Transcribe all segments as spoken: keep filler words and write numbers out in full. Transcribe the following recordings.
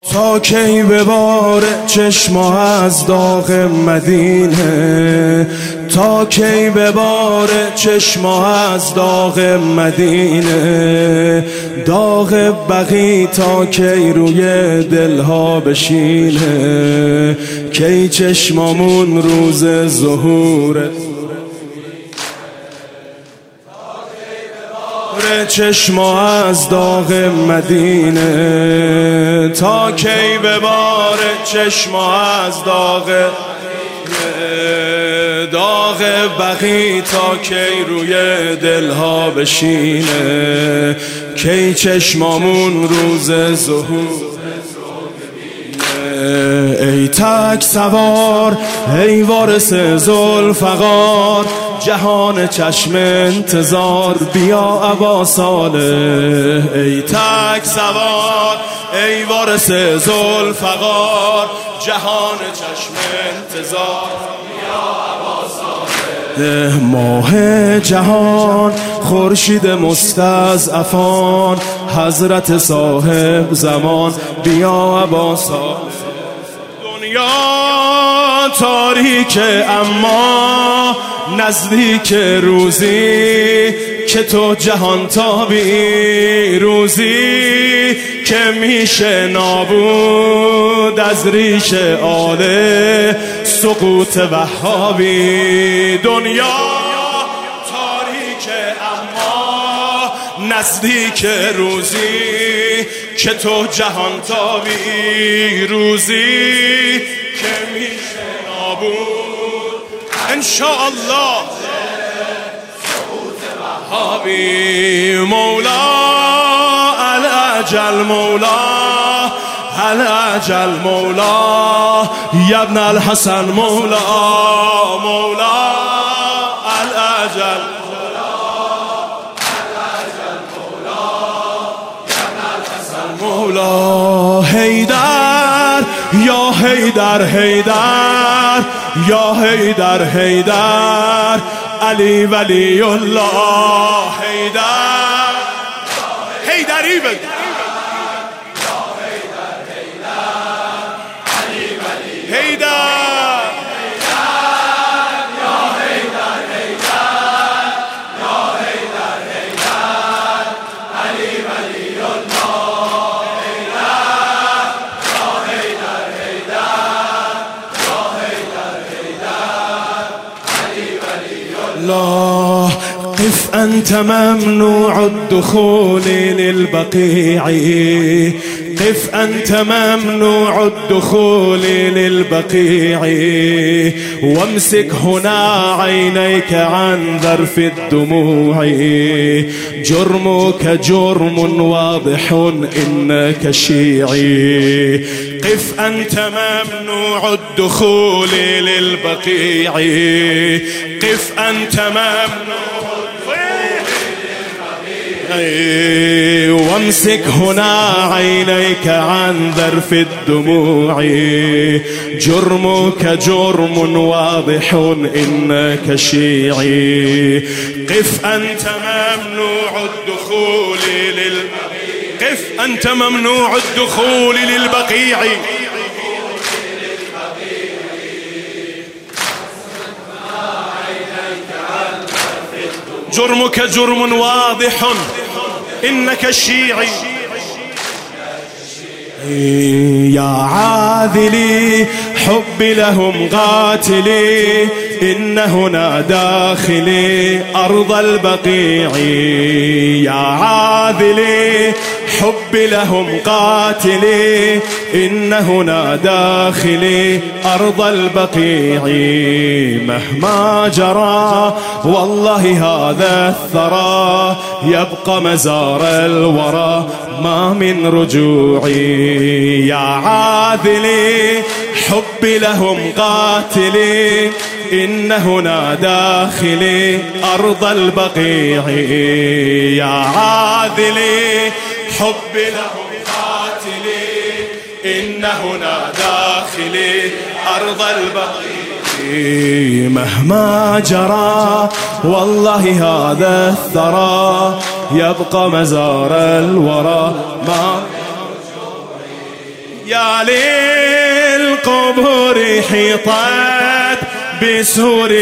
تا کی بباره چشما از داغ مدینه، تا کی بباره چشما از داغ مدینه، داغ بقی تا کی روی دلها بشینه، کی چشمامون روز ظهوره، چشما از داغ مدینه، تا کی بباره چشما از داغ داغ بقی تا کی روی دلها بشینه، کی چشمامون روز ظهور. ای تک سوار ای وارث ذوالفقار، جهان چشم انتظار بیا ابا صالح. ای تک سوار ای وارث ذوالفقار، جهان چشم انتظار بیا ابا صالح. ماه جهان خورشید مستضعفان، حضرت صاحب زمان بیا ابا صالح. دنیا تاریک اما نزدیک روزی که تو جهان تابی، روزی که میشه نابود از ریش آله سقوط وهابی. دنیا تاریک اما نزدیک روزی که تو جهان تابی، روزی که میشه نابود انشاءالله سقوط وهابی. مولا الاجل مولا الاجل مولا یا ابن الحسن مولا مولا الاجل مولا. حیدر یا حیدر حیدر یا حیدر حیدر علی ولی الله. حیدر حیدری بگو الله. قف أنت ممنوع الدخول للبقيع، قف أنت ممنوع الدخول للبقيع، وامسك هنا عينيك عن ذرف الدموع، جرمك جرم واضح إنك شيعي. قف أنت ممنوع الدخول للبقيع، قف أنت ممنوع وامسك هنا عينيك عن ذرف الدموع، جرمك جرم واضح إنك شيعي. قف أنت ممنوع الدخول للبقيع، قف أنت ممنوع الدخول للبقيع، جرمك جرم واضح إنك الشيعي. يا عاذلي حبي لهم قاتلي، إن هنا داخلي أرض البقيع. يا عاذلي حبي لهم قاتلي، إن هنا داخلي أرض البقيع. مهما جرى والله هذا الثرى يبقى مزار الورى ما من رجوعي. يا عاذلي حبي لهم قاتلي، إن هنا داخلي أرض البقيع. يا عاذلي حبي لهم قاتلي، إن هنا داخلي أرض البقيع. مهما جرى والله هذا الثرى يبقى مزار الورى ما. يا للقبور حيطت بسور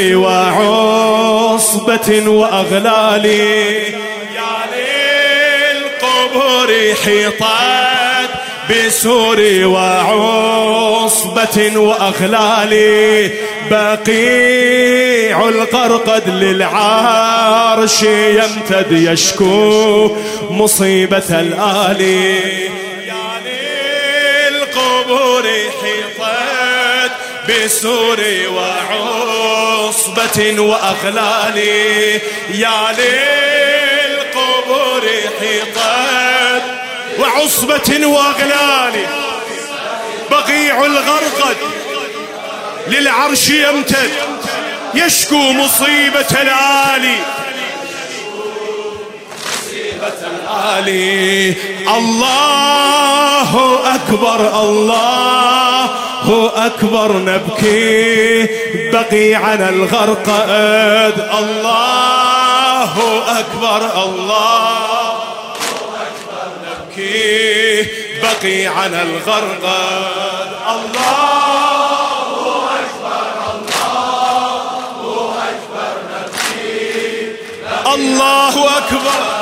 وعصبة وأغلال، يا للقبور حيطت بسور وعصبة وأغلال، بقيع الغرقد للعرش يمتد يشكو مصيبة الآل، يا للقبور حيطت بسور وعصبة وأغلال، يا للقبور حيطت وعصبة وأغلال، بقيع الغرقد للعرش يمتد يشكو مصيبة الآلي، الآلي. الله أكبر الله أكبر نبكي بقيعنا الغرقد، الله أكبر الله أكبر نبكي بقيعنا الغرقد، الله أكبر الله أكبر نبكي الله أكبر